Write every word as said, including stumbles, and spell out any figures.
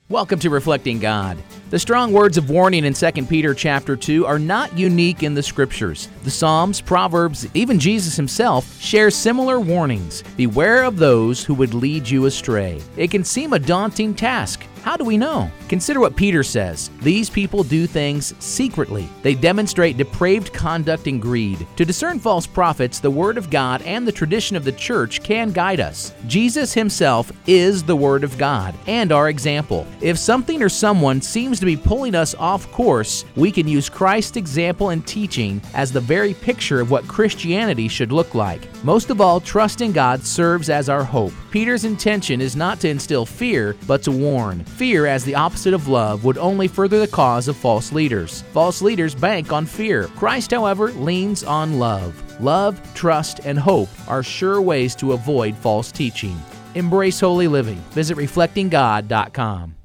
Welcome to Reflecting God. The strong words of warning in Second Peter chapter two are not unique in the Scriptures. The Psalms, Proverbs, even Jesus himself share similar warnings. Beware of those who would lead you astray. It can seem a daunting task. How do we know? Consider what Peter says. These people do things secretly. They demonstrate depraved conduct and greed. To discern false prophets, the Word of God and the tradition of the church can guide us. Jesus himself is the Word of God and our example. If something or someone seems to be pulling us off course, we can use Christ's example and teaching as the very picture of what Christianity should look like. Most of all, trust in God serves as our hope. Peter's intention is not to instill fear, but to warn. Fear, as the opposite of love, would only further the cause of false leaders. False leaders bank on fear. Christ, however, leans on love. Love, trust, and hope are sure ways to avoid false teaching. Embrace holy living. Visit reflecting god dot com.